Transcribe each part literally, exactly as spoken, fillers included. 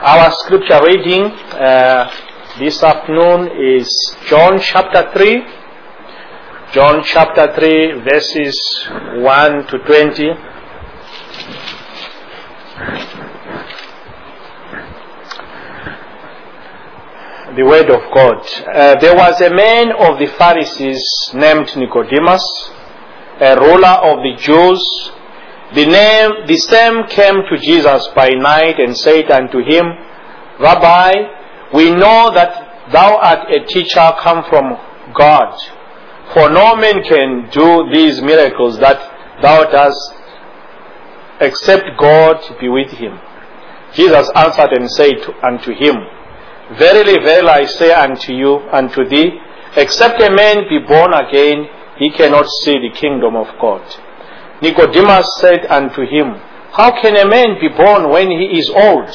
Our scripture reading uh, this afternoon is John chapter three. John chapter three, verses one to twenty. The word of God. Uh, there was a man of the Pharisees named Nicodemus, a ruler of the Jews. The name, the same came to Jesus by night and said unto him, Rabbi, we know that thou art a teacher come from God, for no man can do these miracles that thou dost, except God be with him. Jesus answered and said unto him, Verily, verily, I say unto you, unto thee, except a man be born again, he cannot see the kingdom of God. Nicodemus said unto him, How can a man be born when he is old?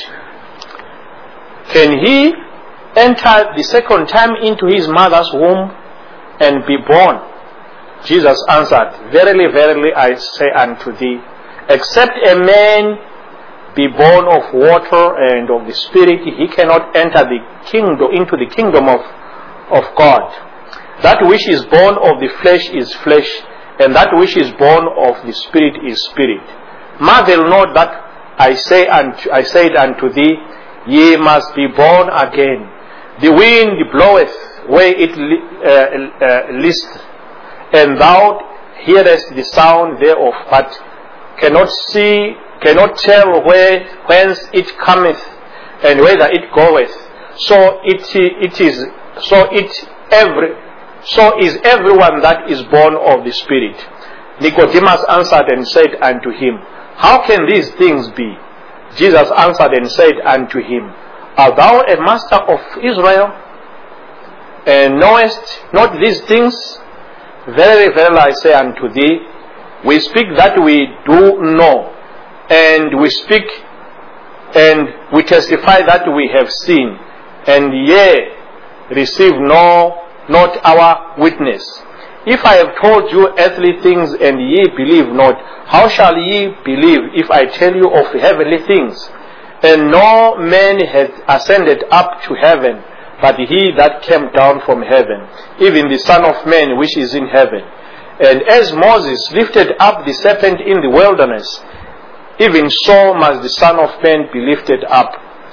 Can he enter the second time into his mother's womb and be born? Jesus answered, Verily, verily, I say unto thee, except a man be born of water and of the Spirit, he cannot enter the kingdom into the kingdom of, of God. That which is born of the flesh is flesh, and that which is born of the Spirit is spirit. Marvel not that I say unto, I said unto thee, Ye must be born again. The wind bloweth where it uh, uh, listeth, and thou hearest the sound thereof, but cannot see, cannot tell where whence it cometh, and whither it goeth. So it it is so it every. So is everyone that is born of the Spirit. Nicodemus answered and said unto him, How can these things be? Jesus answered and said unto him, Art thou a master of Israel, and knowest not these things? Verily, verily, I say unto thee, we speak that we do know, and we speak and we testify that we have seen, and ye receive no not our witness. If I have told you earthly things and ye believe not, how shall ye believe if I tell you of heavenly things? And no man hath ascended up to heaven, but he that came down from heaven, even the Son of Man which is in heaven. And as Moses lifted up the serpent in the wilderness, even so must the Son of Man be lifted up,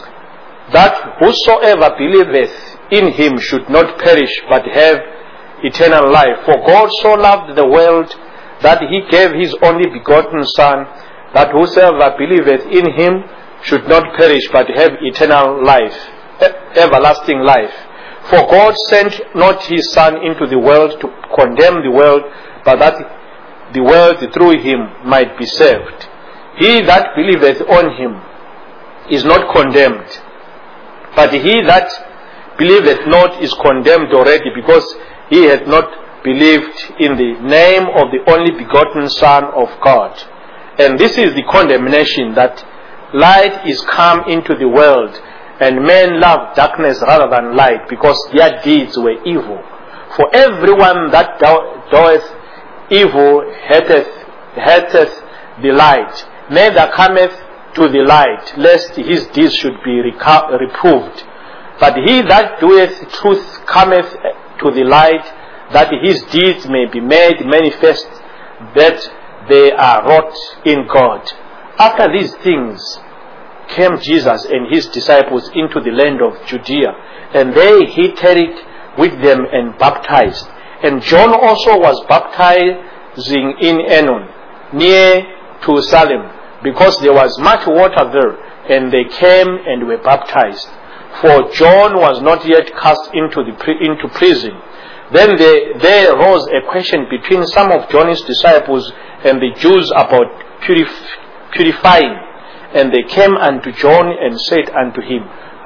that whosoever believeth in him should not perish, but have eternal life. For God so loved the world that he gave his only begotten Son, that whosoever believeth in him should not perish, but have eternal life, everlasting life. For God sent not his Son into the world to condemn the world, but that the world through him might be saved. He that believeth on him is not condemned, but he that believeth not is condemned already, because he hath not believed in the name of the only begotten Son of God. And this is the condemnation, that light is come into the world, and men love darkness rather than light, because their deeds were evil. For everyone that doeth evil hateth, hateth the light, neither cometh to the light, lest his deeds should be reco- reproved. But he that doeth truth cometh to the light, that his deeds may be made manifest, that they are wrought in God. After these things came Jesus and his disciples into the land of Judea, and there he tarried with them and baptized. And John also was baptizing in Enon, near to Salem, because there was much water there, and they came and were baptized. For John was not yet cast into the into prison. Then there, there arose a question between some of John's disciples and the Jews about purif- purifying. And they came unto John and said unto him,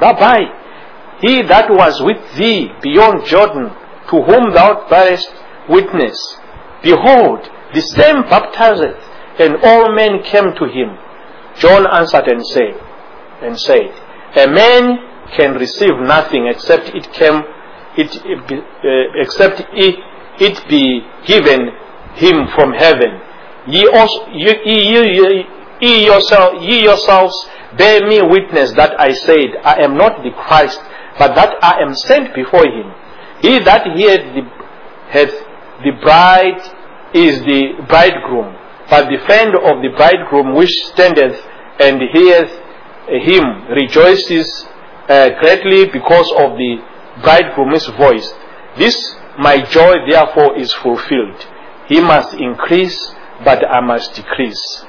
Rabbi, he that was with thee beyond Jordan, to whom thou bearest witness, behold, the same baptizeth, and all men came to him. John answered and said, and said, A man can receive nothing except it came, it, it uh, except it, it be given him from heaven. Ye also, ye, ye, ye, ye, yourself, ye yourselves bear me witness that I said, I am not the Christ, but that I am sent before him. He that heareth the, hath the bride is the bridegroom, but the friend of the bridegroom which standeth and heareth him rejoices uh, greatly because of the bridegroom's voice. This my joy therefore is fulfilled. He must increase, but I must decrease.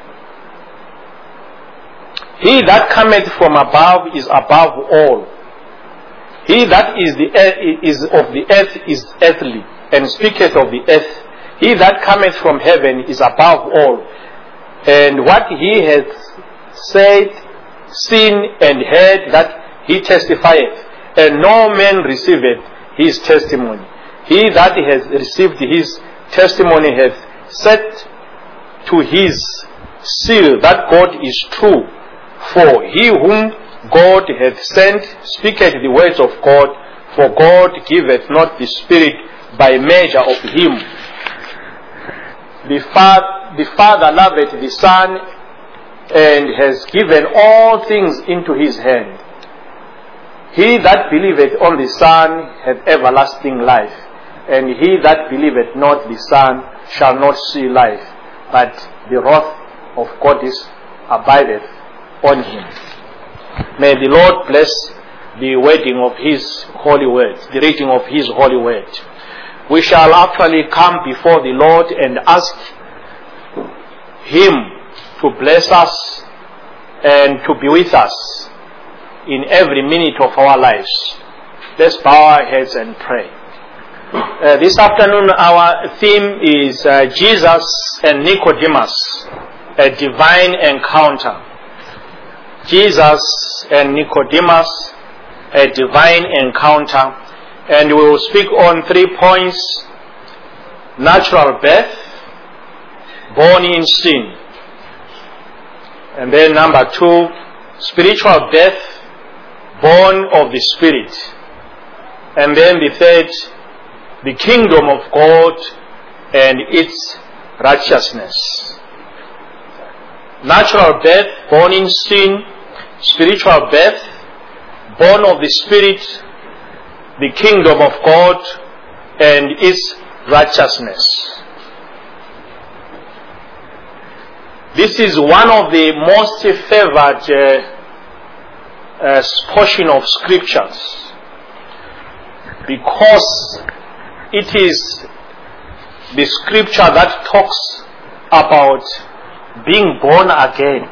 He that cometh from above is above all. He that is the earth, is of the earth is earthly, and speaketh of the earth. He that cometh from heaven is above all. And what he hath said, seen, and heard, that he testifieth, and no man receiveth his testimony. He that has received his testimony hath set to his seal that God is true. For he whom God hath sent speaketh the words of God, for God giveth not the Spirit by measure of him. The, fa- the Father loveth the Son, and has given all things into his hand. He that believeth on the Son hath everlasting life, and he that believeth not the Son shall not see life, but the wrath of God is abideth on him. May the Lord bless the wording of his holy word, the reading of his holy word. We shall actually come before the Lord and ask him to bless us and to be with us in every minute of our lives. Let's bow our heads and pray. Uh, this afternoon our theme is uh, Jesus and Nicodemus, a divine encounter. Jesus and Nicodemus, a divine encounter. And we will speak on three points: natural birth, born in sin. And then number two, spiritual birth, born of the Spirit. And then the third, the kingdom of God and its righteousness. Natural birth, born in sin; spiritual birth, born of the Spirit; the kingdom of God and its righteousness. This is one of the most favored uh, uh, portion of scriptures, because it is the scripture that talks about being born again.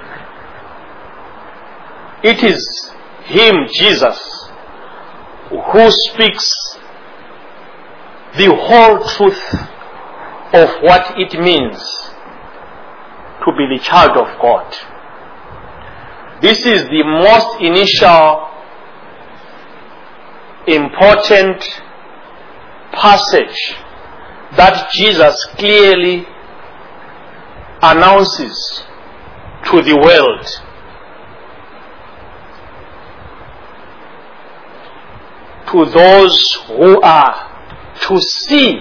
It is him, Jesus, who speaks the whole truth of what it means to be the child of God. This is the most initial important passage that Jesus clearly announces to the world. To those who are to see,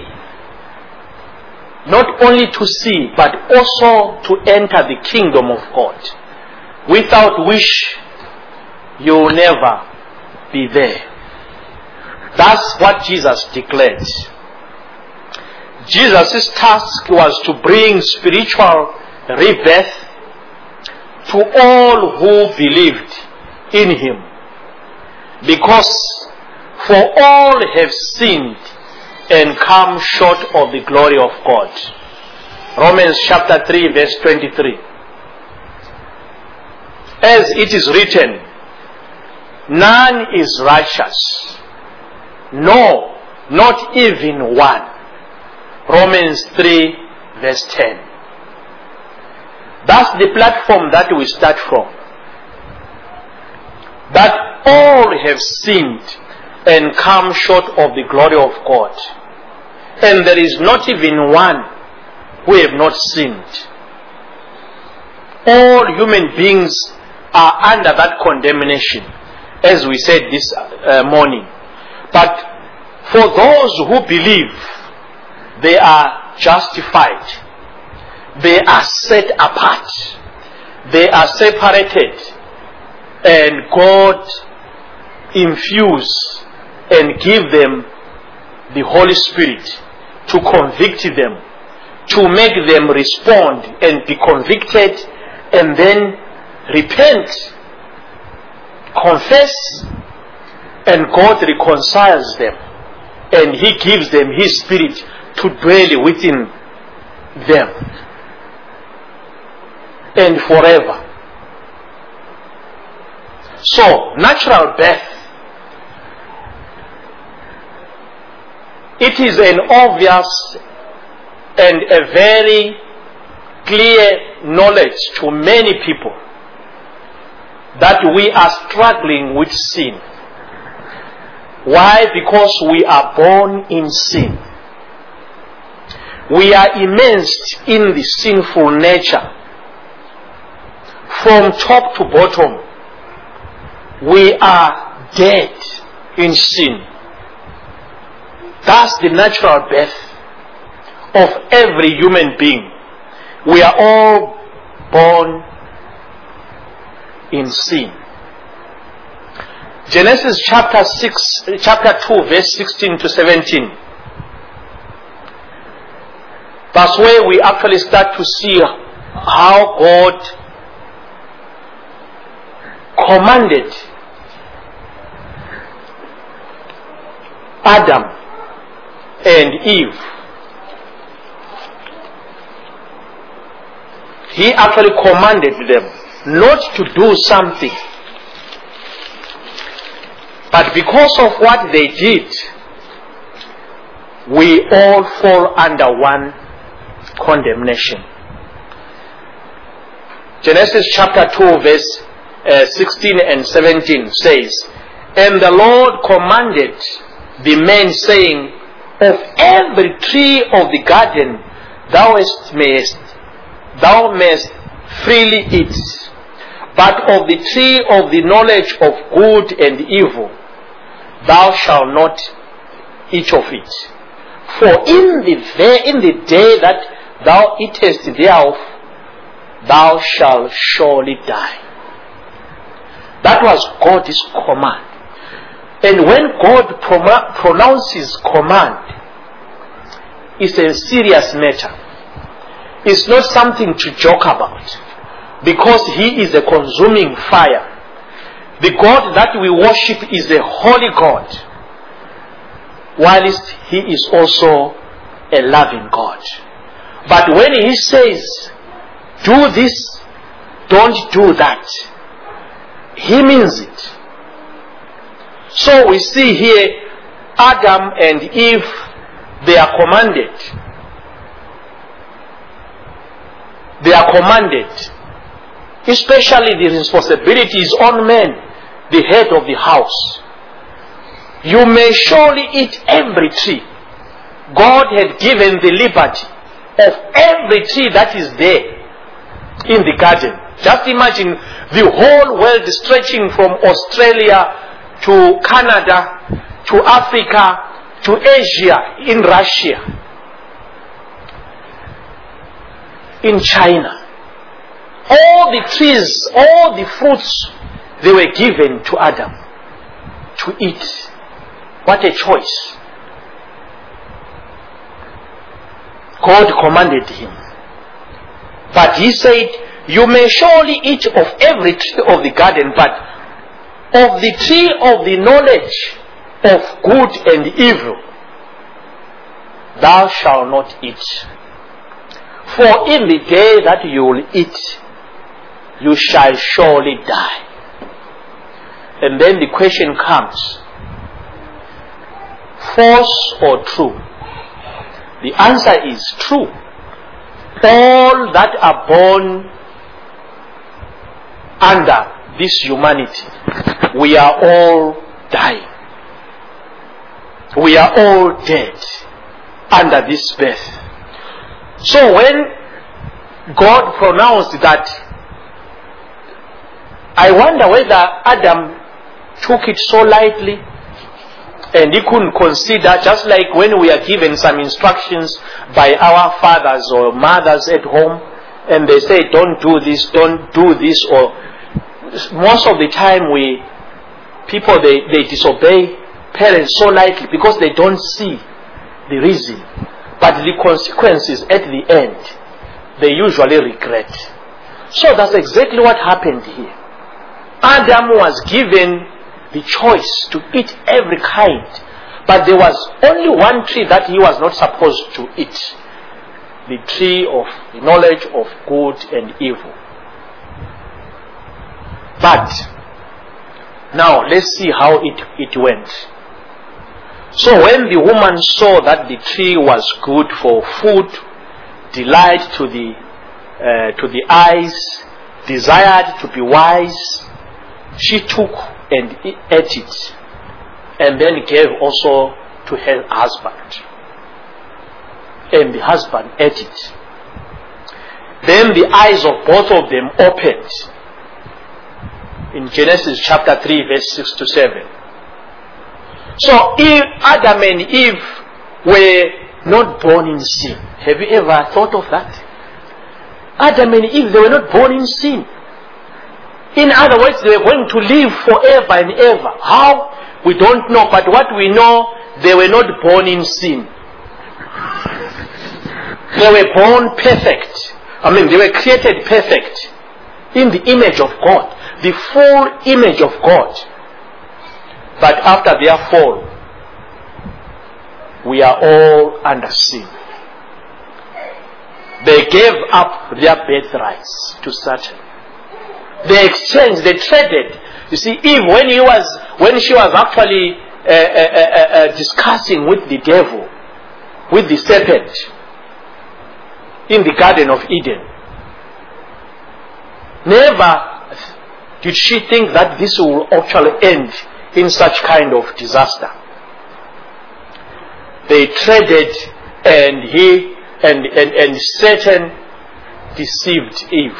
not only to see, but also to enter the kingdom of God, without which you will never be there. That's what Jesus declared. Jesus' task was to bring spiritual rebirth to all who believed in him, because for all have sinned and come short of the glory of God. Romans chapter three verse twenty-three. As it is written, none is righteous, no, not even one. Romans three verse ten. That's the platform that we start from. That all have sinned and come short of the glory of God. And there is not even one who have not sinned. All human beings are under that condemnation, as we said this uh, morning. But for those who believe, they are justified. They are set apart. They are separated and God infuse and give them the Holy Spirit to convict them, to make them respond and be convicted, and then repent, confess, and God reconciles them, and He gives them His Spirit to dwell within them and forever. So, natural birth, it is an obvious and a very clear knowledge to many people that we are struggling with sin. Why? Because we are born in sin. We are immersed in the sinful nature. From top to bottom, we are dead in sin. That's the natural birth of every human being. We are all born in sin. Genesis chapter six, chapter two, verse sixteen to seventeen. That's where we actually start to see how God commanded Adam and Eve. He actually commanded them not to do something. But because of what they did, we all fall under one condemnation. Genesis chapter two, verse uh, sixteen and seventeen says, "And the Lord commanded the man, saying, Of every tree of the garden thou mayest, thou mayest freely eat, but of the tree of the knowledge of good and evil thou shalt not eat of it. For in the in the day that thou eatest thereof, thou shalt surely die." That was God's command. And when God pro- pronounces command, it's a serious matter. It's not something to joke about, because He is a consuming fire. The God that we worship is a holy God, whilst He is also a loving God. But when He says, do this, don't do that, He means it. So we see here Adam and Eve, they are commanded. They are commanded. Especially the responsibility is on man, the head of the house. You may surely eat every tree. God had given the liberty of every tree that is there in the garden. Just imagine the whole world stretching from Australia to Canada, to Africa, to Asia, in Russia, in China. All the trees, all the fruits, they were given to Adam to eat. What a choice. God commanded him. But He said, you may surely eat of every tree of the garden, but of the tree of the knowledge of good and evil thou shalt not eat. For in the day that you will eat, you shall surely die. And then the question comes, false or true? The answer is true. All that are born under this humanity, we are all dying. We are all dead under this birth. So when God pronounced that, I wonder whether Adam took it so lightly and he couldn't consider, just like when we are given some instructions by our fathers or mothers at home, and they say, don't do this, don't do this, or most of the time we, people, they, they disobey parents so lightly because they don't see the reason. But the consequences at the end, they usually regret. So that's exactly what happened here. Adam was given the choice to eat every kind, but there was only one tree that he was not supposed to eat. The tree of the knowledge of good and evil. But now let's see how it, it went. So when the woman saw that the tree was good for food, delight to the uh, to the eyes, desired to be wise, she took and ate it, and then gave also to her husband. And the husband ate it. Then the eyes of both of them opened. In Genesis chapter three, verse six to seven. So if Adam and Eve were not born in sin. Have you ever thought of that? Adam and Eve, they were not born in sin. In other words, they were going to live forever and ever. How? We don't know. But what we know, they were not born in sin. They were born perfect. I mean, they were created perfect in the image of God, the full image of God. But after their fall, we are all under sin. They gave up their birthrights to Satan. They exchanged, they traded. You see, Eve, when he was, when she was actually uh, uh, uh, uh, discussing with the devil, with the serpent, in the Garden of Eden, never did she think that this will actually end in such kind of disaster. They traded, and he and, and, and Satan deceived Eve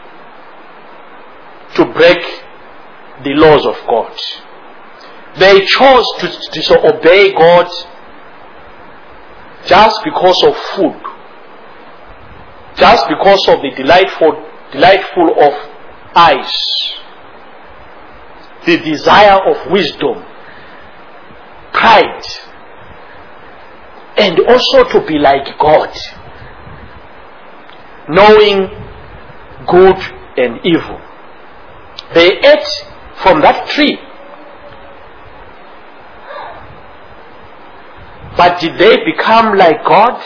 to break the laws of God. They chose to disobey God just because of food, just because of the delightful, delightful of eyes, the desire of wisdom, pride, and also to be like God, knowing good and evil. They ate from that tree. But did they become like God?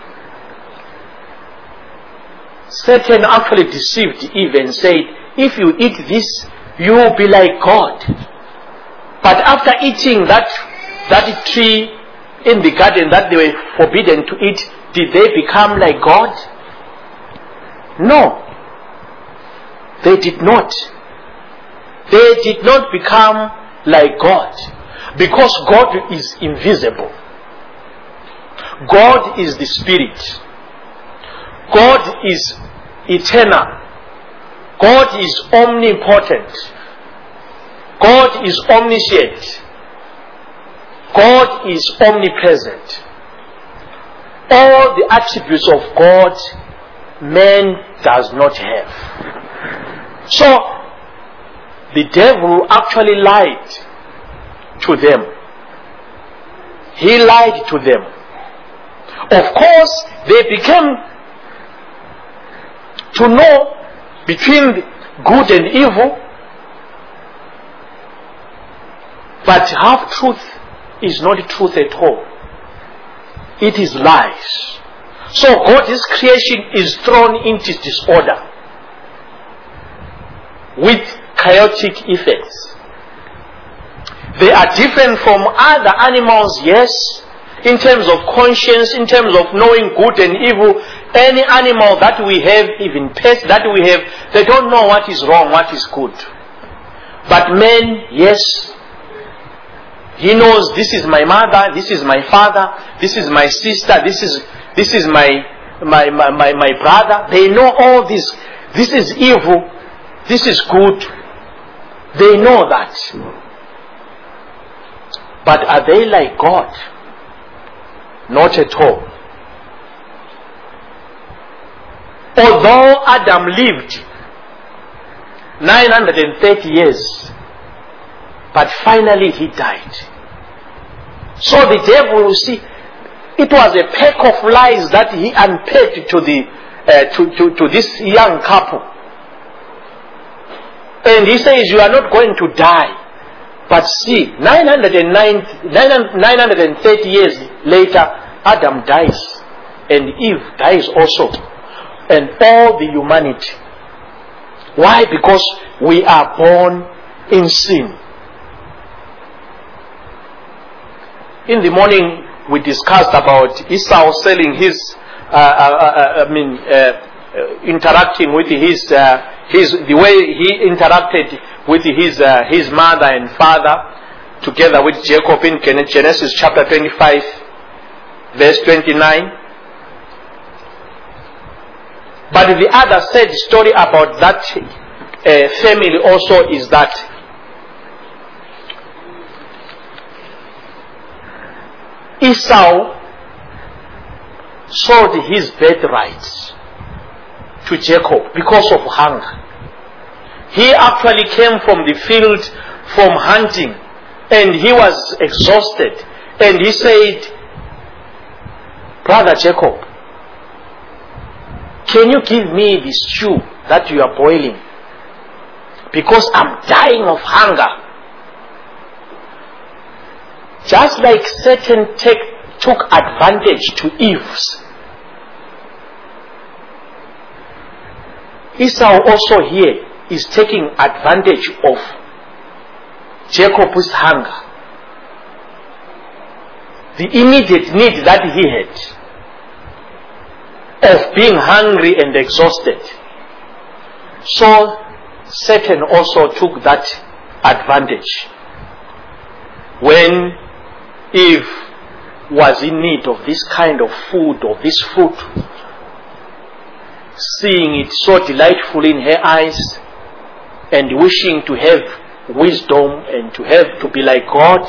Satan actually deceived Eve and said, if you eat this, you will be like God. But after eating that, that tree in the garden that they were forbidden to eat, did they become like God? No. They did not. They did not become like God. Because God is invisible. God is the Spirit. God is eternal. God is omnipotent. God is omniscient. God is omnipresent. All the attributes of God, man does not have. So, the devil actually lied to them. He lied to them. Of course, they became to know between good and evil, but half truth is not truth at all. It is lies. So God's creation is thrown into disorder with chaotic effects. They are different from other animals, yes, in terms of conscience, in terms of knowing good and evil. Any animal that we have, even pets that we have, they don't know what is wrong, what is good. But man, yes, he knows this is my mother, this is my father, this is my sister, this is this is my my my, my, my brother. They know all this. This is evil, this is good. They know that. But are they like God? Not at all. Although Adam lived nine hundred thirty years. But finally he died. So the devil, you see, it was a pack of lies that he unpacked to the uh, to, to, to this young couple. And he says, you are not going to die. But see, nine hundred thirty years later, Adam dies. And Eve dies also. And all the humanity. Why? Because we are born in sin. In the morning, we discussed about Esau selling his, uh, uh, uh, I mean, uh, uh, interacting with his, uh, his, the way he interacted with his, uh, his mother and father, together with Jacob in Genesis chapter twenty-five, verse twenty-nine. But the other sad story about that uh, family also is that Esau sold his birthright to Jacob because of hunger. He actually came from the field from hunting and he was exhausted. And he said, Brother Jacob, can you give me the stew that you are boiling? Because I'm dying of hunger. Just like Satan take, took advantage to Eve's, Esau also here is taking advantage of Jacob's hunger. The immediate need that he had of being hungry and exhausted. So Satan also took that advantage. When Eve was in need of this kind of food, of this fruit, seeing it so delightful in her eyes and wishing to have wisdom and to have to be like God,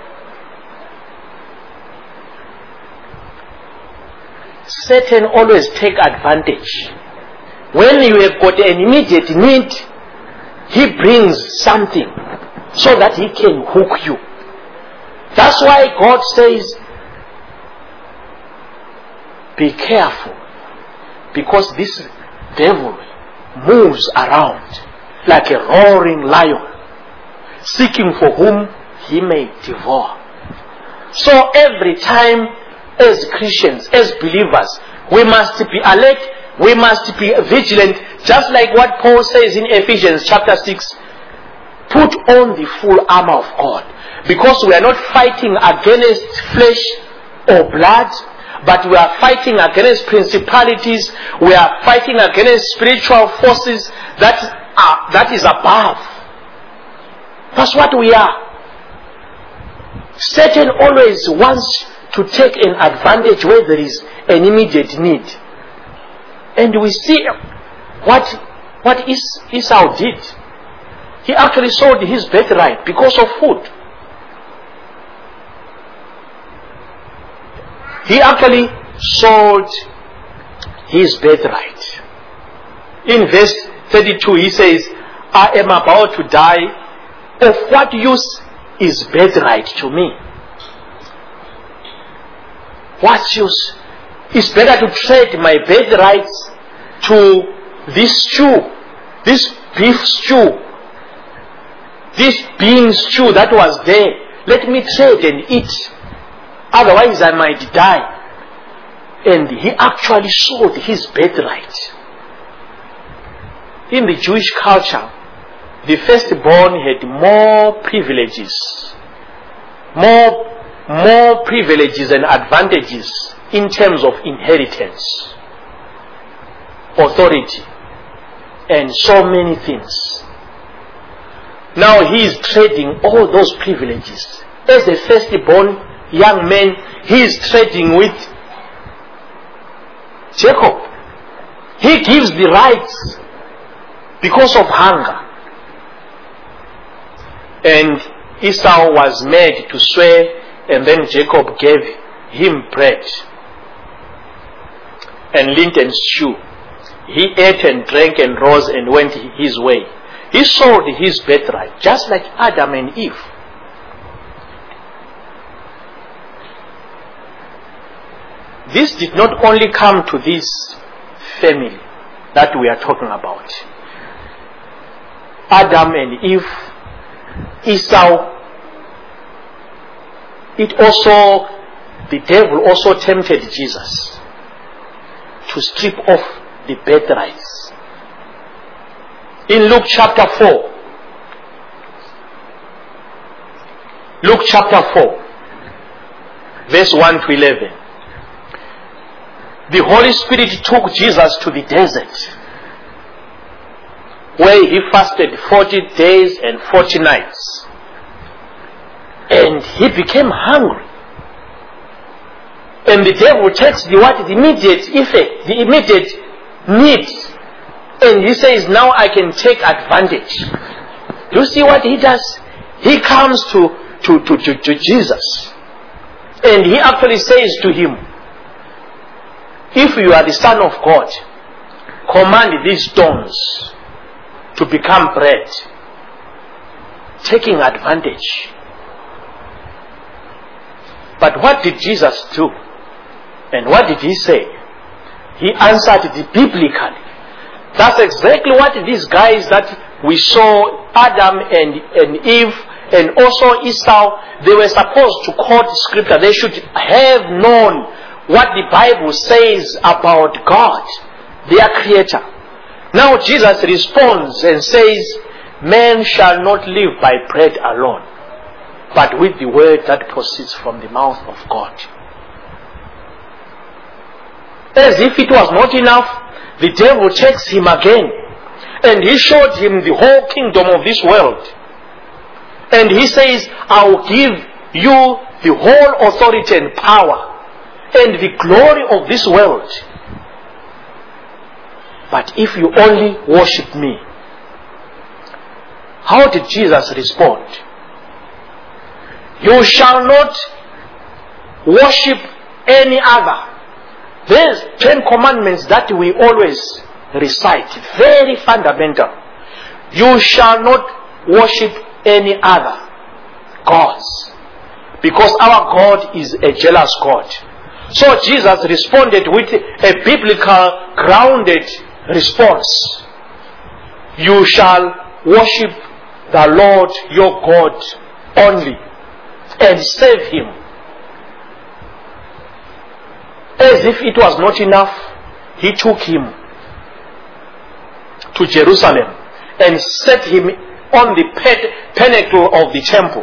Satan always take advantage. When you have got an immediate need, he brings something so that he can hook you. That's why God says, be careful, because this devil moves around like a roaring lion, seeking for whom he may devour. So every time as Christians, as believers, we must be alert, we must be vigilant, just like what Paul says in Ephesians chapter six, put on the full armor of God. Because we are not fighting against flesh or blood, but we are fighting against principalities, we are fighting against spiritual forces that are, that is above. That's what we are. Satan always wants to take an advantage where there is an immediate need. And we see what, what Es- Esau did. He actually sold his birthright because of food. He actually sold his birthright. In verse thirty-two he says, I am about to die. Of what use is birthright to me? What use? It's better to trade my birthright to this stew, this beef stew, this bean stew that was there. Let me trade and eat. Otherwise I might die. And he actually sold his birthright. In the Jewish culture, the firstborn had more privileges, more, more privileges and advantages in terms of inheritance, authority, and so many things. Now he is trading all those privileges. As a firstborn young man, he is trading with Jacob. He gives the rights because of hunger. And Esau was made to swear, and then Jacob gave him bread and linten stew. He ate and drank and rose and went his way. He sold his birthright, just like Adam and Eve. This did not only come to this family that we are talking about. Adam and Eve, Esau, it also, the devil also tempted Jesus to strip off the birthrights. In Luke chapter four, Luke chapter four, verse one to eleven, the Holy Spirit took Jesus to the desert, where he fasted forty days and forty nights. And he became hungry. And the devil takes the what? The immediate effect, the immediate need. And he says, now I can take advantage. You see what he does? He comes to, to, to, to, to Jesus. And he actually says to him, if you are the Son of God, command these stones to become bread. Taking advantage. But what did Jesus do? And what did he say? He answered it biblically. That's exactly what these guys that we saw, Adam and, and Eve, and also Esau, they were supposed to quote scripture. They should have known what the Bible says about God, their creator. Now Jesus responds and says, man shall not live by bread alone, but with the word that proceeds from the mouth of God. As if it was not enough, the devil takes him again, and he showed him the whole kingdom of this world. And he says, I will give you the whole authority and power and the glory of this world. But if you only worship me. How did Jesus respond? You shall not worship any other. There's ten commandments that we always recite. Very fundamental. You shall not worship any other gods. Because our God is a jealous God. So Jesus responded with a biblical grounded response. You shall worship the Lord your God only and serve him. As if it was not enough, he took him to Jerusalem and set him on the pinnacle of the temple.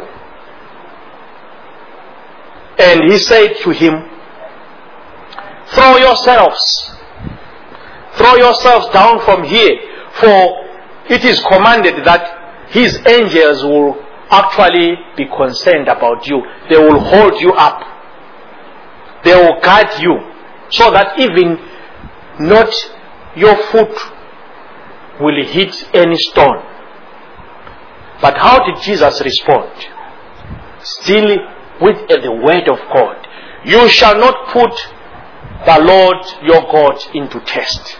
And he said to him, throw yourselves, throw yourselves down from here, for it is commanded that his angels will actually be concerned about you. They will hold you up. They will guide you, so that even not your foot will hit any stone. But how did Jesus respond? Still with the word of God. You shall not put the Lord your God into test.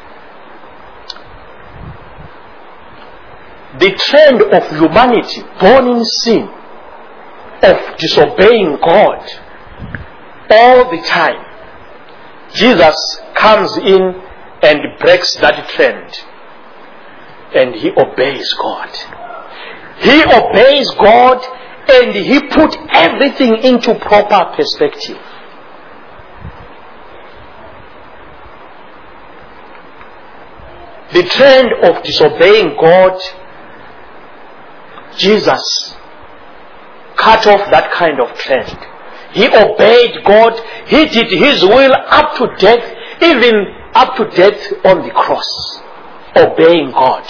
The trend of humanity born in sin, of disobeying God all the time, Jesus comes in and breaks that trend. And he obeys God. He obeys God and he put everything into proper perspective. The trend of disobeying God, Jesus cut off that kind of trend. He obeyed God. He did his will up to death, even up to death on the cross. Obeying God.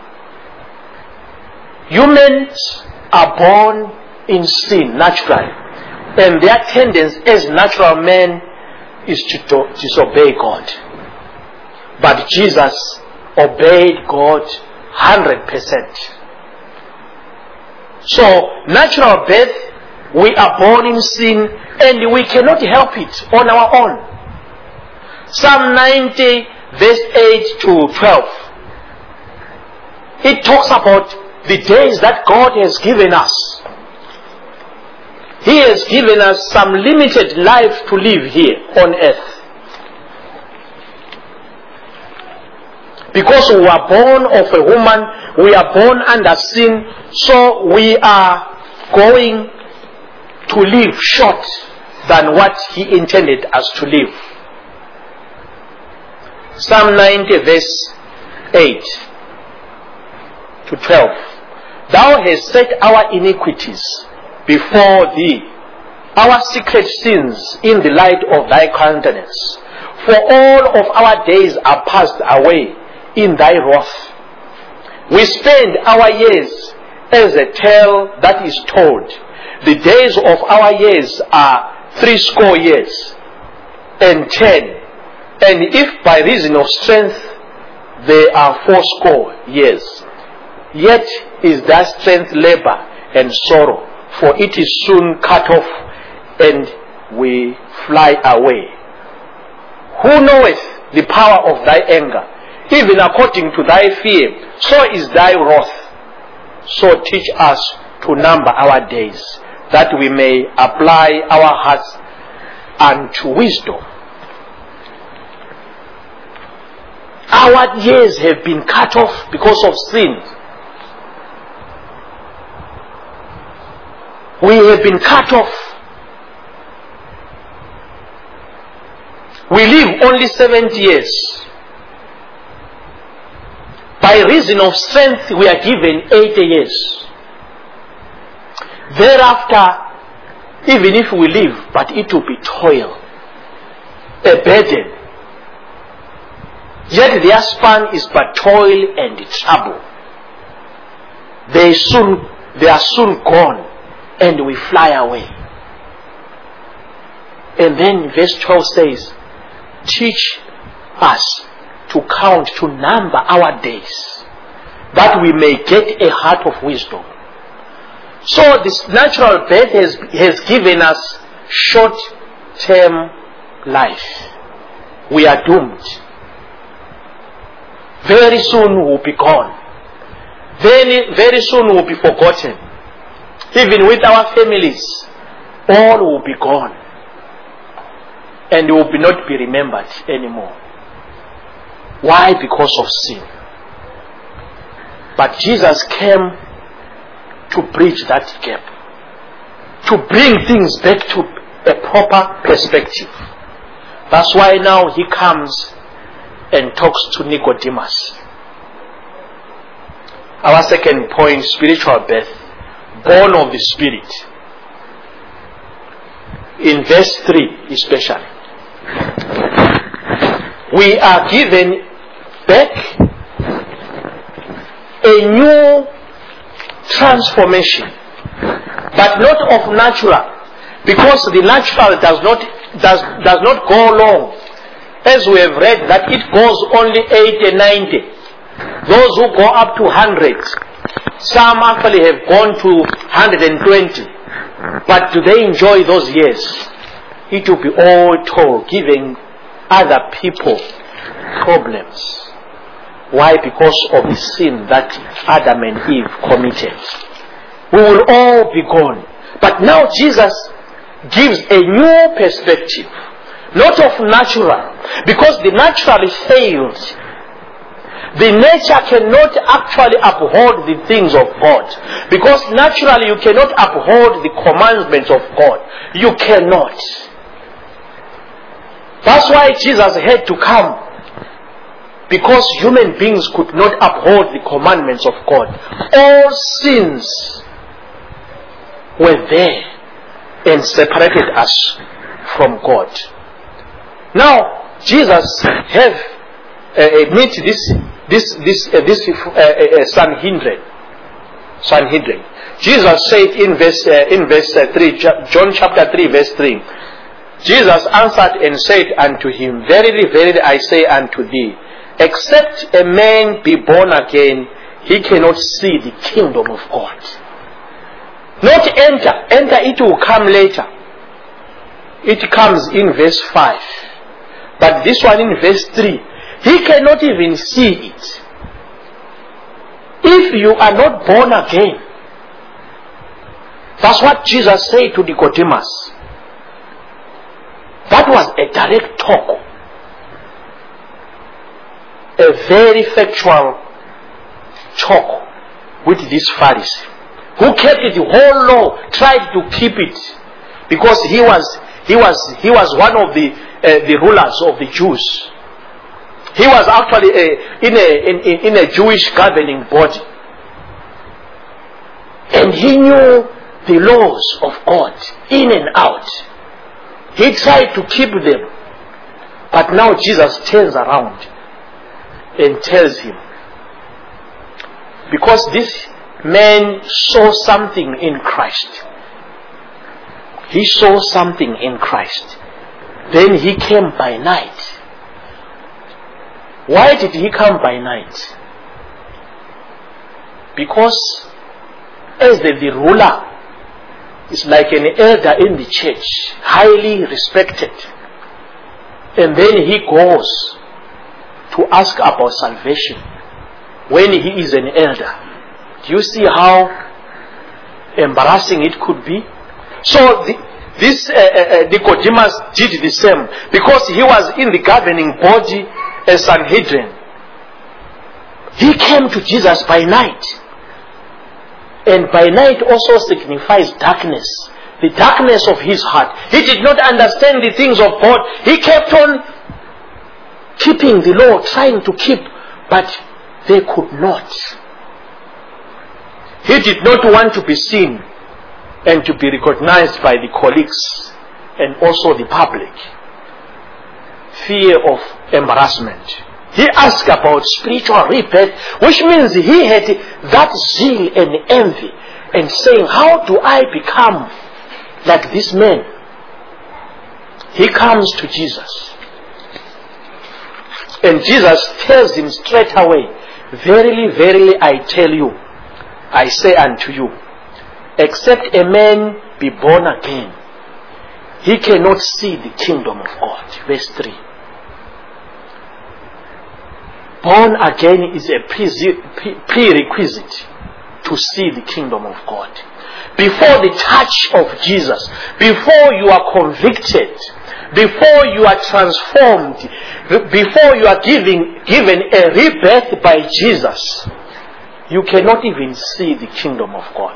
Humans are born in sin naturally, and their tendency as natural men is to disobey God. But Jesus obeyed God one hundred percent. So, natural birth, we are born in sin and we cannot help it on our own. Psalm ninety verse eight to twelve. It talks about the days that God has given us. He has given us some limited life to live here on earth. Because we were born of a woman, we are born under sin, so we are going to live short than what He intended us to live. Psalm ninety verse eight to twelve. Thou hast set our iniquities before Thee, our secret sins in the light of Thy countenance. For all of our days are passed away in Thy wrath. We spend our years as a tale that is told. The days of our years are threescore years and ten. And if by reason of strength they are fourscore years, yet is that strength labor and sorrow, for it is soon cut off, and we fly away. Who knoweth the power of Thy anger? Even according to Thy fear, so is Thy wrath. So teach us to number our days, that we may apply our hearts unto wisdom. Our years have been cut off because of sin. We have been cut off. We live only seventy years. By reason of strength, we are given eighty years. Thereafter, even if we live, but it will be toil, a burden. Yet their span is but toil and trouble. They soon, they are soon gone, and we fly away. And then verse twelve says, teach us to count, to number our days, that we may get a heart of wisdom. So this natural birth has, has given us short-term life. We are doomed. Very soon we'll be gone. Very, very soon we'll be forgotten. Even with our families, all will be gone. And will be not be remembered anymore. Why? Because of sin. But Jesus came to bridge that gap, to bring things back to a proper perspective. That's why now He comes and talks to Nicodemus. Our second point, spiritual birth, born of the Spirit. In verse three especially, we are given back a new transformation, but not of natural, because the natural does not does does not go long. As we have read, that it goes only eighty, ninety. Those who go up to one hundred, some actually have gone to one hundred twenty. But do they enjoy those years? It will be all told, giving other people problems. Why? Because of the sin that Adam and Eve committed. We will all be gone. But now Jesus gives a new perspective, not of natural, because the natural failed. The nature cannot actually uphold the things of God, because naturally you cannot uphold the commandments of God. You cannot. That's why Jesus had to come, because human beings could not uphold the commandments of God. All sins were there and separated us from God. Now Jesus have uh, meet this this this uh, this uh, uh, Sanhedrin. Sanhedrin. Jesus said in verse uh, in verse uh, three, John chapter three, verse three. Jesus answered and said unto him, Verily, verily, I say unto thee, except a man be born again, he cannot see the kingdom of God. Not enter. Enter, it will come later. It comes in verse five. But this one in verse three, he cannot even see it. if you are not born again, that's what Jesus said to Nicodemus. That was a direct talk. A very factual talk with this Pharisee, who kept it the whole law, tried to keep it, because he was he was he was one of the uh, the rulers of the Jews. He was actually a, in a in, in a Jewish governing body, and he knew the laws of God in and out. He tried to keep them, but now Jesus turns around and tells him, because this man saw something in Christ. He saw something in Christ. Then he came by night. Why did he come by night? Because as the, the ruler is like an elder in the church, highly respected, and then he goes to ask about salvation when he is an elder. Do you see how embarrassing it could be? So the, this uh, uh, Nicodemus did the same, because he was in the governing body as Sanhedrin. He came to Jesus by night, and by night also signifies darkness, the darkness of his heart. He did not understand the things of God. He kept on keeping the law, trying to keep, but they could not. He did not want to be seen and to be recognized by the colleagues and also the public. Fear of embarrassment. He asked about spiritual rebirth, which means he had that zeal and envy, and saying, how do I become like this man? He comes to Jesus, and Jesus tells him straight away, verily, verily, I tell you, I say unto you, except a man be born again, he cannot see the kingdom of God. Verse three. Born again is a prerequisite to see the kingdom of God. Before the touch of Jesus, before you are convicted, before you are transformed, before you are giving, given a rebirth by Jesus, you cannot even see the kingdom of God.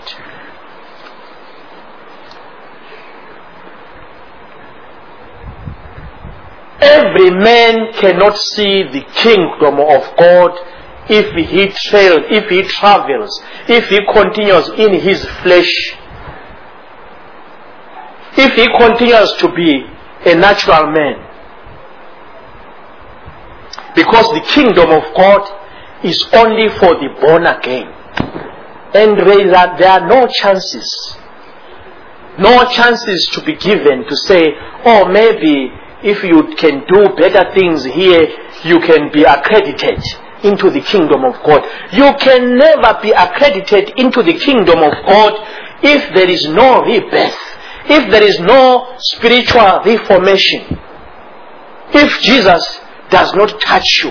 Every man cannot see the kingdom of God if he trails, if he travels, if he continues in his flesh, if he continues to be a natural man. Because the kingdom of God is only for the born again. And there are no chances, no chances to be given to say, oh, maybe if you can do better things here, you can be accredited into the kingdom of God. You can never be accredited into the kingdom of God if there is no rebirth, if there is no spiritual reformation, if Jesus does not touch you.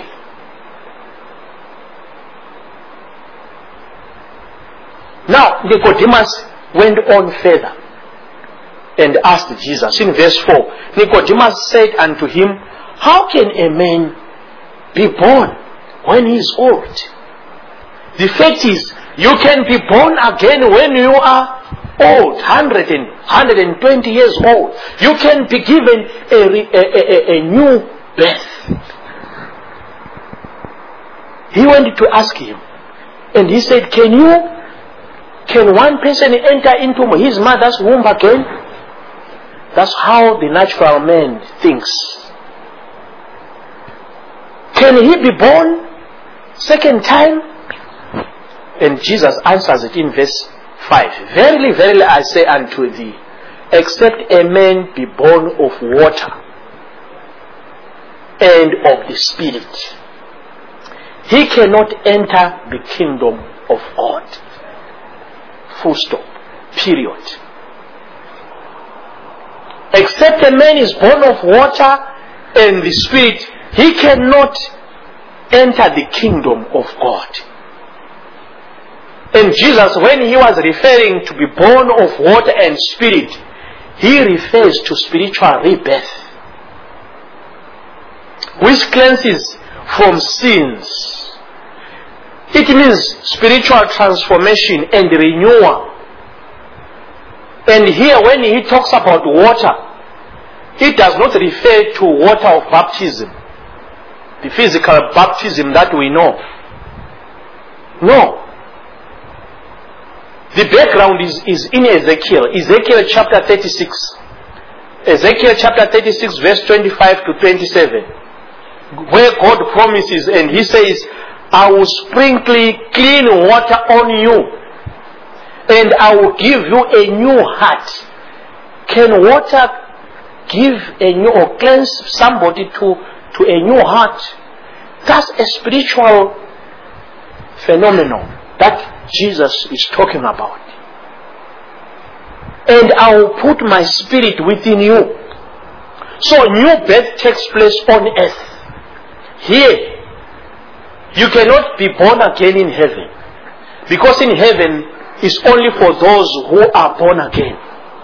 Now, Nicodemus went on further and asked Jesus in verse four. Nicodemus said unto him, how can a man be born when he is old? The fact is, you can be born again when you are old, one hundred and one hundred twenty years old. You can be given a, a, a, a new birth. He went to ask him, and he said, can you Can one person enter into his mother's womb again? That's how the natural man thinks. Can he be born second time? And Jesus answers it in verse five. Verily, verily, I say unto thee, except a man be born of water and of the Spirit, he cannot enter the kingdom of God. Full stop. Period. Except a man is born of water and the Spirit, he cannot enter the kingdom of God. And Jesus, when he was referring to be born of water and spirit, he refers to spiritual rebirth, which cleanses from sins. It means spiritual transformation and renewal. And here when he talks about water, it does not refer to water of baptism, the physical baptism that we know. No. The background is, is in Ezekiel. Ezekiel chapter thirty-six. Ezekiel chapter thirty-six verse twenty-five to twenty-seven. Where God promises and he says, I will sprinkle clean water on you and I will give you a new heart. Can water give a new or cleanse somebody to, to a new heart? That's a spiritual phenomenon that Jesus is talking about. And I will put my spirit within you. So new birth takes place on earth. Here, you cannot be born again in heaven, because in heaven is only for those who are born again,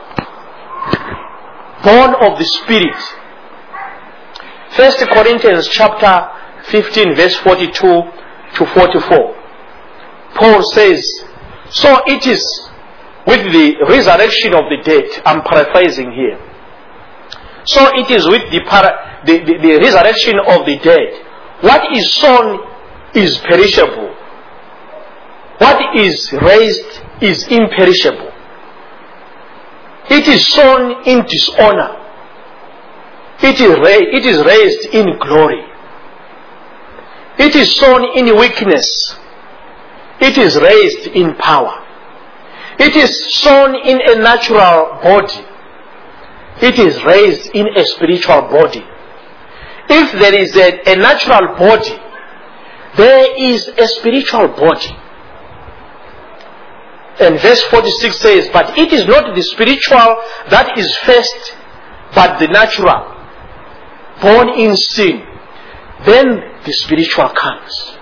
born of the Spirit. First Corinthians chapter fifteen verse forty-two to forty-four. Paul says, so it is with the resurrection of the dead. I'm paraphrasing here. So it is with the, para, the, the, the resurrection of the dead. What is sown is perishable. What is raised is imperishable. It is sown in dishonor. It is, ra- it is raised in glory. It is sown in weakness. It is raised in power. It is sown in a natural body. It is raised in a spiritual body. If there is a, a natural body, there is a spiritual body. And verse forty-six says, but it is not the spiritual that is first, but the natural, born in sin. Then the spiritual comes.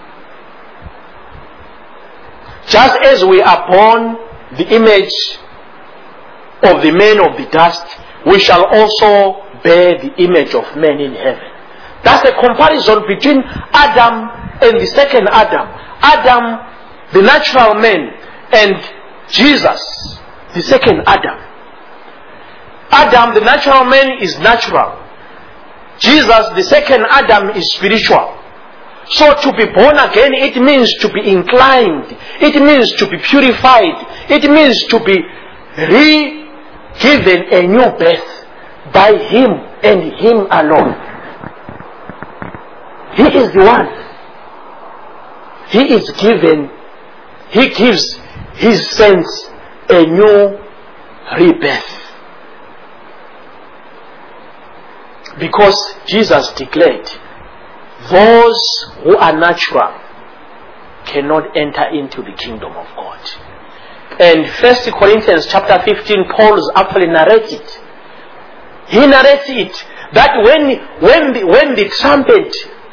Just as we are born the image of the man of the dust, we shall also bear the image of men in heaven. That's a comparison between Adam and the second Adam. Adam, the natural man, and Jesus, the second Adam. Adam, the natural man, is natural. Jesus, the second Adam, is spiritual. So to be born again, it means to be inclined. It means to be purified. It means to be re-given a new birth by Him and Him alone. He is the one. He is given, He gives His saints a new rebirth. Because Jesus declared, those who are natural cannot enter into the kingdom of God. And First Corinthians chapter fifteen, Paul actually narrates it. He narrates it that when, when, the, when the trumpet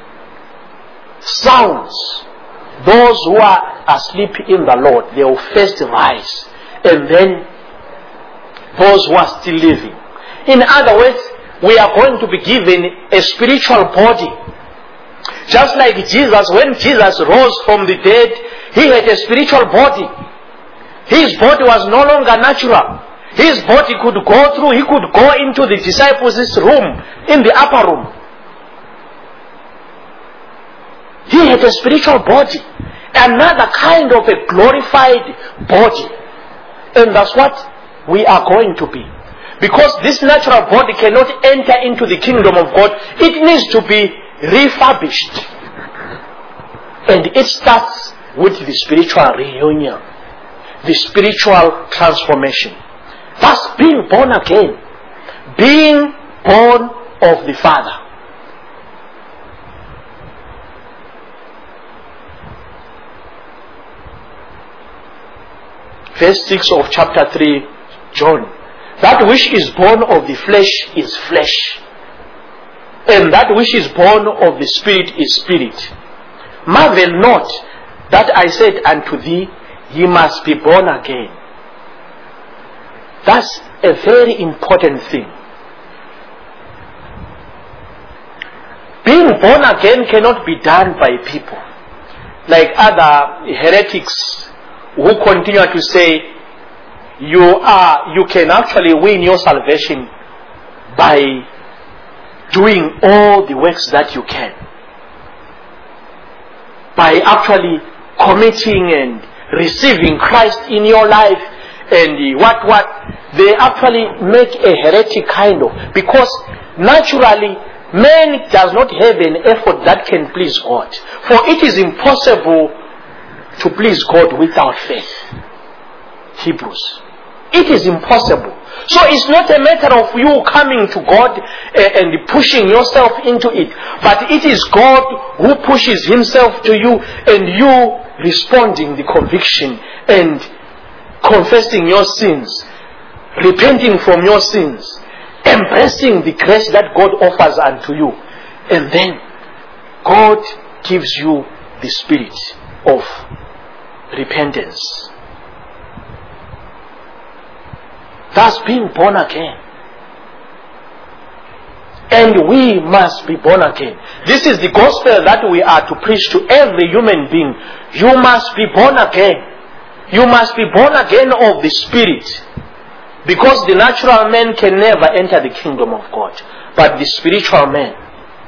sounds, those who are asleep in the Lord, they will first rise, and then those who are still living. In other words, we are going to be given a spiritual body. Just like Jesus, when Jesus rose from the dead, He had a spiritual body. His body was no longer natural. His body could go through, He could go into the disciples' room, in the upper room. He had a spiritual body, another kind of a glorified body. And that's what we are going to be. Because this natural body cannot enter into the kingdom of God, it needs to be refurbished. And it starts with the spiritual reunion, the spiritual transformation. That's being born again, being born of the Father. Verse six of chapter three, John. That which is born of the flesh is flesh, and that which is born of the Spirit is spirit. Marvel not that I said unto thee, he must be born again. That's a very important thing. Being born again cannot be done by people like other heretics who continue to say you are you can actually win your salvation by doing all the works that you can, by actually committing and receiving Christ in your life, and what what they actually make a heretic kind of, because naturally man does not have an effort that can please God, for it is impossible to please God without faith. Hebrews. It is impossible. So it's not a matter of you coming to God and pushing yourself into it, but it is God who pushes himself to you, and you responding the conviction and confessing your sins, repenting from your sins, embracing the grace that God offers unto you, and then God gives you the spirit of repentance. That's being born again. And we must be born again. This is the gospel that we are to preach to every human being. You must be born again. You must be born again of the Spirit. Because the natural man can never enter the kingdom of God, but the spiritual man.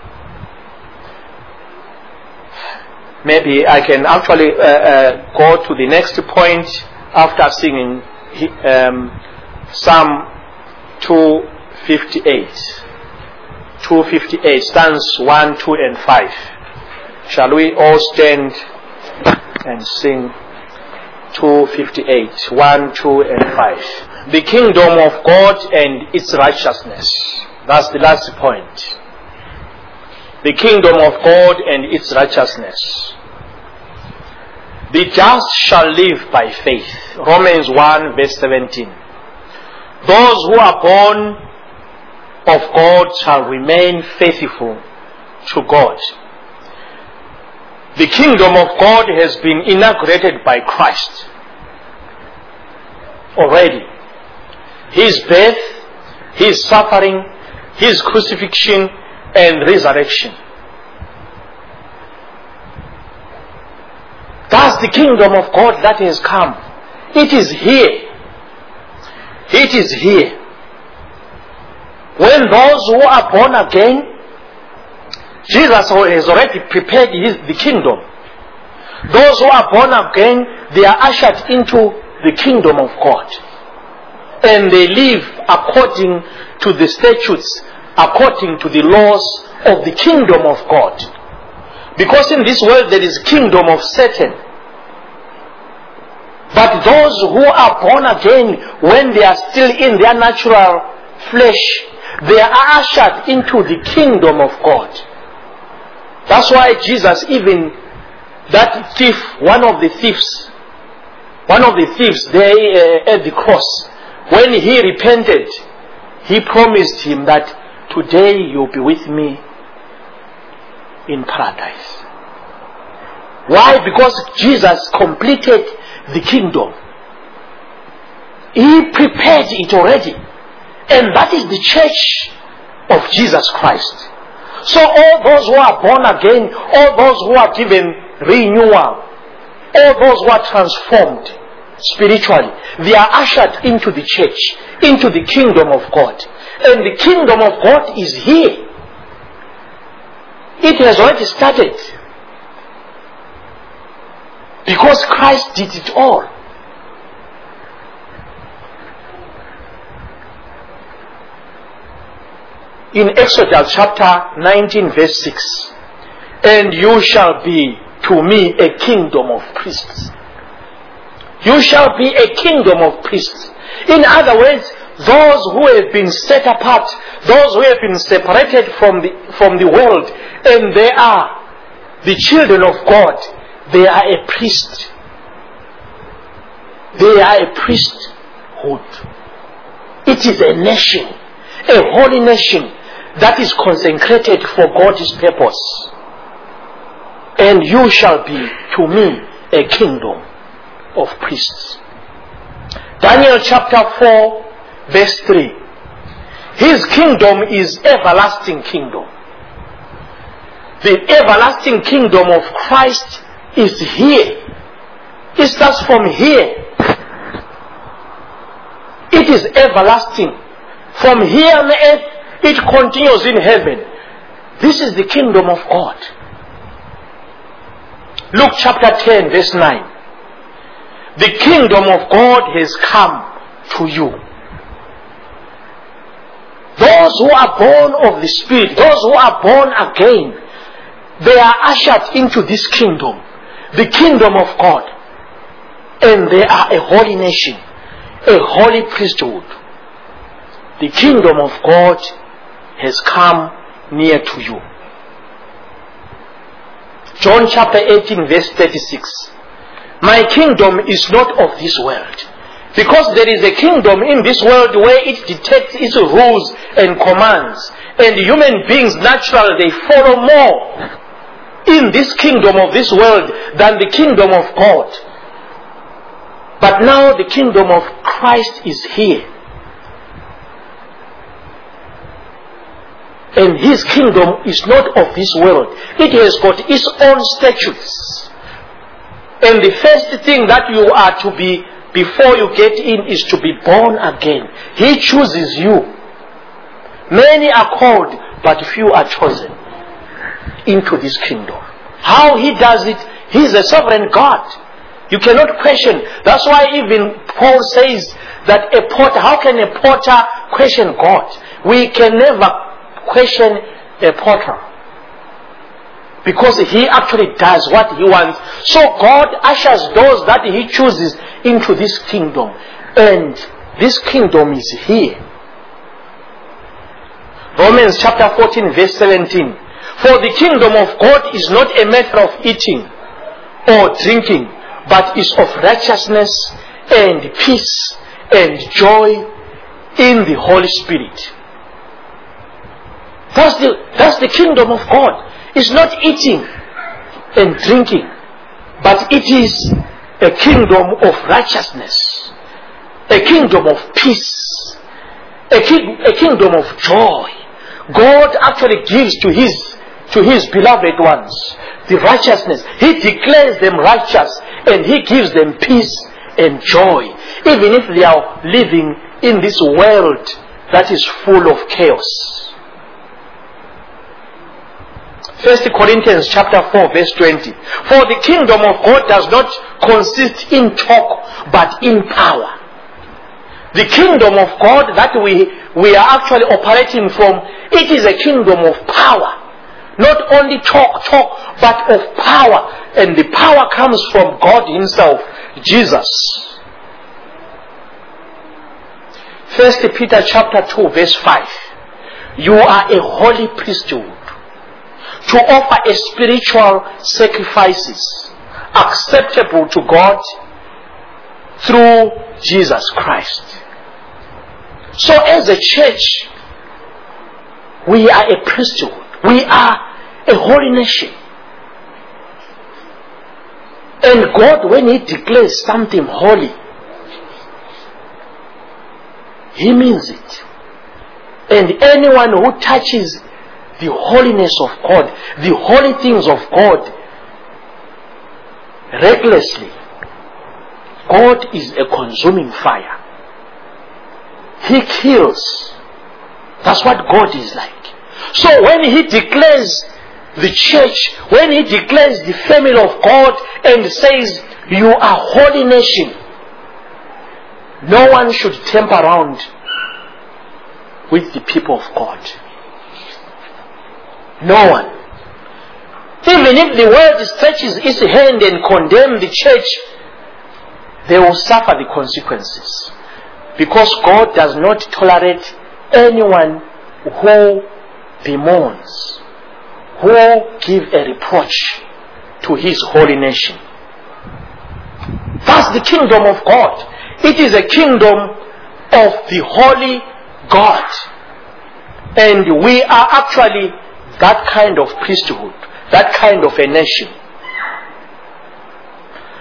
Maybe I can actually uh, uh, go to the next point after singing um, Psalm two fifty-eight. two fifty-eight, stands one, two, and five. Shall we all stand and sing two fifty-eight, one, two, and five? The kingdom of God and its righteousness. That's the last point. The kingdom of God and its righteousness. The just shall live by faith. Romans one verse seventeen. Those who are born of God shall remain faithful to God. The kingdom of God has been inaugurated by Christ already. His birth, his suffering, his crucifixion and resurrection. That's the kingdom of God that has come. It is here. It is here. When those who are born again, Jesus has already prepared his, the kingdom. Those who are born again, they are ushered into the kingdom of God. And they live according to the statutes, according to the laws of the kingdom of God. Because in this world there is a kingdom of Satan. But those who are born again, when they are still in their natural flesh, they are ushered into the kingdom of God. That's why Jesus, even that thief, one of the thieves, one of the thieves there uh, at the cross, when he repented, he promised him that today you'll be with me in paradise. Why? Because Jesus completed the kingdom. He prepared it already. And that is the church of Jesus Christ. So all those who are born again, all those who are given renewal, all those who are transformed spiritually, they are ushered into the church, into the kingdom of God. And the kingdom of God is here. It has already started. Because Christ did it all. In Exodus chapter nineteen verse six, and you shall be to me a kingdom of priests. You shall be a kingdom of priests. In other words, those who have been set apart, those who have been separated from the, from the world, and they are the children of God, they are a priest. They are a priesthood. It is a nation, a holy nation that is consecrated for God's purpose. And you shall be to me a kingdom of priests. Daniel chapter four, verse three. His kingdom is everlasting kingdom. The everlasting kingdom of Christ is here. It starts from here. It is everlasting. From here on earth, it continues in heaven. This is the kingdom of God. Luke chapter ten, verse nine. The kingdom of God has come to you. Those who are born of the Spirit, those who are born again, they are ushered into this kingdom, the kingdom of God. And they are a holy nation, a holy priesthood. The kingdom of God has come near to you. John chapter eighteen, verse thirty-six. My kingdom is not of this world. Because there is a kingdom in this world where it dictates its rules and commands. And human beings naturally, they follow more in this kingdom of this world than the kingdom of God. But now the kingdom of Christ is here. And his kingdom is not of this world. It has got its own statutes. And the first thing that you are to be before you get in is to be born again. He chooses you. Many are called, but few are chosen into this kingdom. How he does it, he is a sovereign God. You cannot question. That's why even Paul says that a potter, how can a potter question God? We can never question a potter. Because he actually does what he wants. So God ushers those that he chooses into this kingdom. And this kingdom is here. Romans chapter fourteen, verse seventeen. For the kingdom of God is not a matter of eating or drinking, but is of righteousness and peace and joy in the Holy Spirit. That's the, that's the kingdom of God. It's not eating and drinking, but it is a kingdom of righteousness, a kingdom of peace, a, king, a kingdom of joy. God actually gives to his to his beloved ones the righteousness. He declares them righteous and he gives them peace and joy, even if they are living in this world that is full of chaos. First Corinthians chapter four, verse twenty. For the kingdom of God does not consist in talk, but in power. The kingdom of God that we, we are actually operating from, it is a kingdom of power. Not only talk, talk, but of power. And the power comes from God himself, Jesus. First Peter chapter two, verse five. You are a holy priesthood, to offer a spiritual sacrifices acceptable to God through Jesus Christ. So as a church, we are a priesthood. We are a holy nation. And God, when he declares something holy, he means it. And anyone who touches the holiness of God, the holy things of God, recklessly, God is a consuming fire. He kills. That's what God is like. So when he declares the church, when he declares the family of God and says, you are holy nation, no one should temper around with the people of God. No one. Even if the world stretches its hand and condemns the church, they will suffer the consequences. Because God does not tolerate anyone who bemoans, who give a reproach to his holy nation. That's the kingdom of God. It is a kingdom of the holy God. And we are actually that kind of priesthood, that kind of a nation.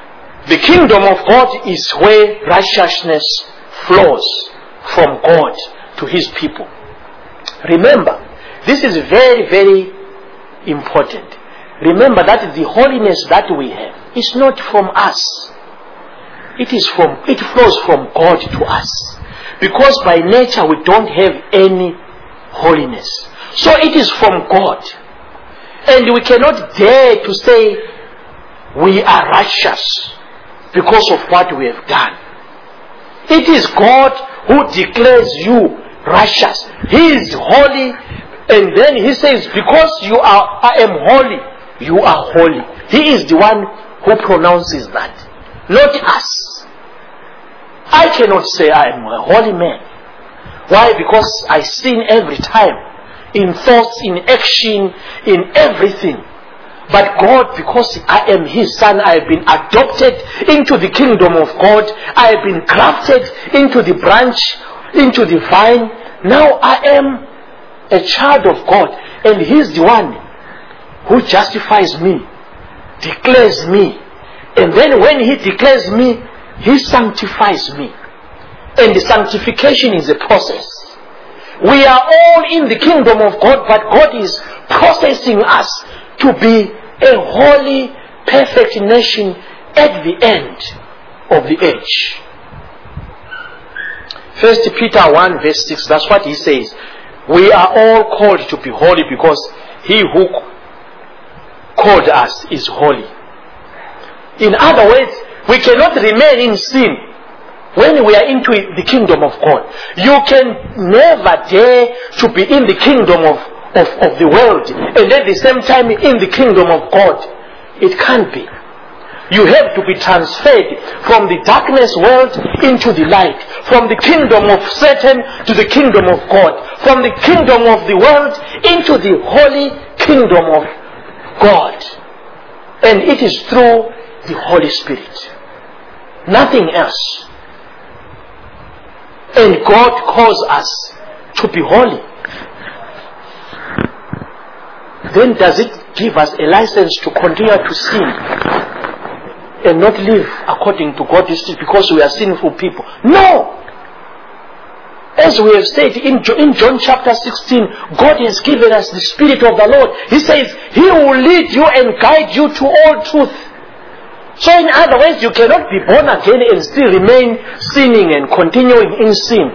The kingdom of God is where righteousness flows from God to his people. Remember, this is very, very important. Remember that the holiness that we have is not from us. It is from, it flows from God to us. Because by nature we don't have any holiness. So it is from God. And we cannot dare to say we are righteous because of what we have done. It is God who declares you righteous. He is holy, and then he says, because you are, I am holy, you are holy. He is the one who pronounces that, not us. I cannot say I am a holy man. Why? Because I sin every time, in thoughts, in action, in everything. But God, because I am his son, I have been adopted into the kingdom of God. I have been grafted into the branch, into the vine. Now I am a child of God, and he's the one who justifies me, declares me. And then when he declares me, he sanctifies me. And the sanctification is a process. We are all in the kingdom of God, but God is processing us to be a holy, perfect nation at the end of the age. First Peter one verse six, that's what he says. We are all called to be holy because he who called us is holy. In other words, we cannot remain in sin when we are into the kingdom of God. You can never dare to be in the kingdom of, of, of the world and at the same time in the kingdom of God. It can't be. You have to be transferred from the darkness world into the light, from the kingdom of Satan to the kingdom of God, from the kingdom of the world into the holy kingdom of God. And it is through the Holy Spirit. Nothing else. And God calls us to be holy. Then does it give us a license to continue to sin and not live according to God's truth because we are sinful people? No! As we have said in John chapter sixteen, God has given us the Spirit of the Lord. He says, He will lead you and guide you to all truth. So in other words, you cannot be born again and still remain sinning and continuing in sin.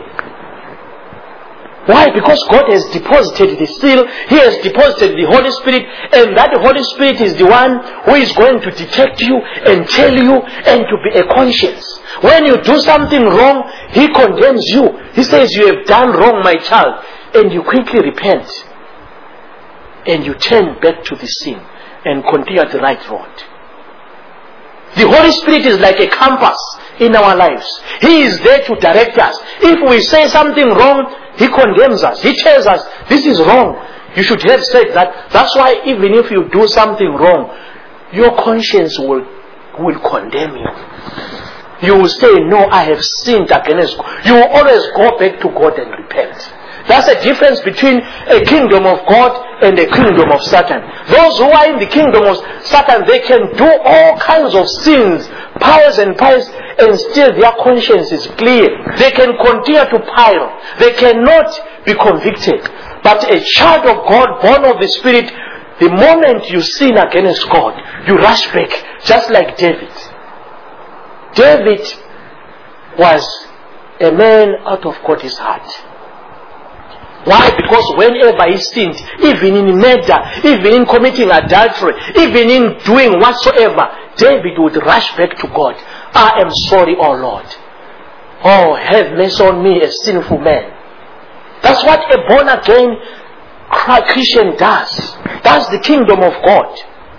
Why? Because God has deposited the seal, He has deposited the Holy Spirit, and that Holy Spirit is the one who is going to detect you and tell you and to be a conscience. When you do something wrong, He condemns you. He says, you have done wrong, my child. And you quickly repent. And you turn back to the sin and continue the right road. The Holy Spirit is like a compass in our lives. He is there to direct us. If we say something wrong, He condemns us. He tells us, this is wrong. You should have said that. That's why even if you do something wrong, your conscience will, will condemn you. You will say, no, I have sinned against God. You will always go back to God and repent. That's the difference between a kingdom of God and a kingdom of Satan. Those who are in the kingdom of Satan, they can do all kinds of sins, piles and piles, and still their conscience is clear. They can continue to pile. They cannot be convicted. But a child of God, born of the Spirit, the moment you sin against God, you rush back, just like David. David was a man out of God's heart. Why? Because whenever he sinned, even in murder, even in committing adultery, even in doing whatsoever, David would rush back to God. I am sorry, oh Lord. Oh, have mercy on me, a sinful man. That's what a born again Christian does. That's the kingdom of God.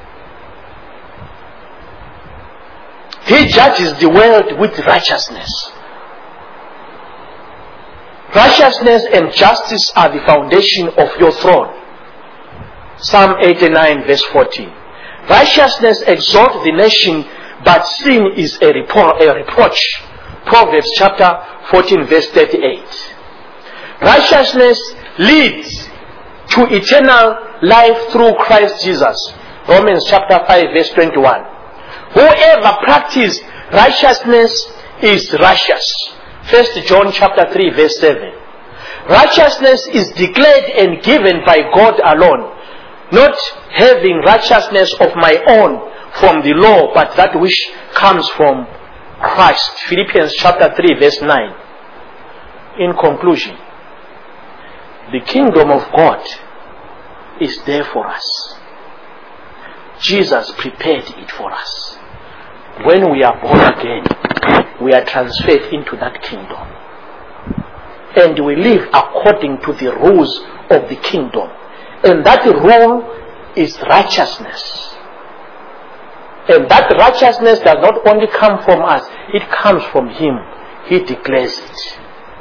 He judges the world with righteousness. Righteousness and justice are the foundation of your throne. Psalm eighty-nine verse fourteen. Righteousness exalts the nation, but sin is a, repro- a reproach. Proverbs chapter fourteen verse thirty-eight. Righteousness leads to eternal life through Christ Jesus. Romans chapter five verse twenty-one. Whoever practices Righteousness is righteous. First John chapter three verse seven. Righteousness is declared and given by God alone, not having righteousness of my own from the law, but that which comes from Christ. Philippians chapter three verse nine. In conclusion, the kingdom of God is there for us. Jesus prepared it for us. When we are born again, we are transferred into that kingdom. And we live according to the rules of the kingdom. And that rule is righteousness. And that righteousness does not only come from us, it comes from Him. He declares it.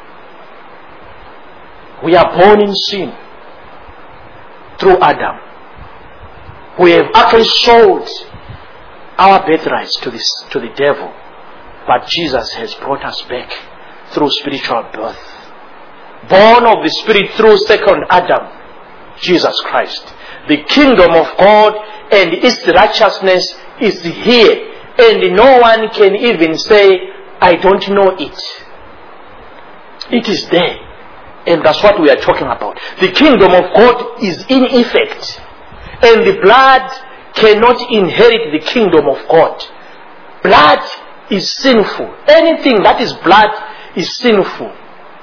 We are born in sin through Adam. We have actually sold our birthrights to this to the devil, but Jesus has brought us back through spiritual birth. Born of the Spirit through second Adam, Jesus Christ. The kingdom of God and its righteousness is here, and no one can even say, I don't know it. It is there, and that's what we are talking about. The kingdom of God is in effect, and the blood cannot inherit the kingdom of God. Blood is sinful. Anything that is blood is sinful.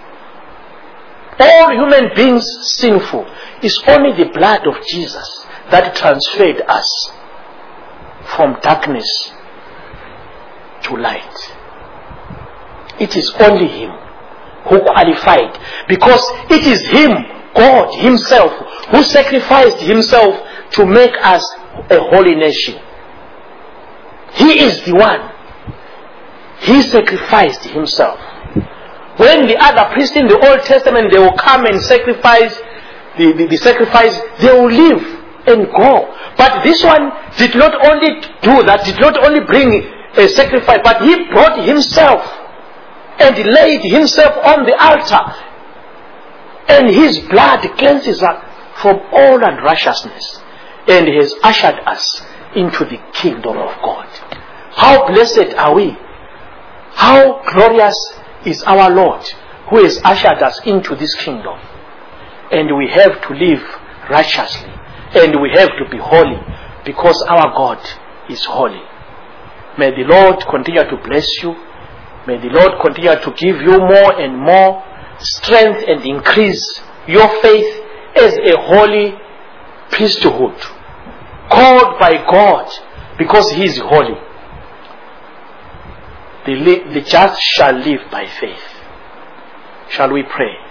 All human beings sinful. It's only the blood of Jesus that transferred us from darkness to light. It is only Him who qualified, because it is Him, God Himself, who sacrificed Himself to make us a holy nation. He is the one. He sacrificed Himself. When the other priests in the Old Testament, they will come and sacrifice the, the, the sacrifice, they will live and go. But this one did not only do that, did not only bring a sacrifice, but He brought Himself and laid Himself on the altar. And His blood cleanses us from all unrighteousness, and He has ushered us into the kingdom of God. How blessed are we? How glorious is our Lord, who has ushered us into this kingdom. And we have to live righteously, and we have to be holy, because our God is holy. May the Lord continue to bless you. May the Lord continue to give you more and more strength and increase your faith as a holy priesthood, called by God because He is holy. The, the just shall live by faith. Shall we pray?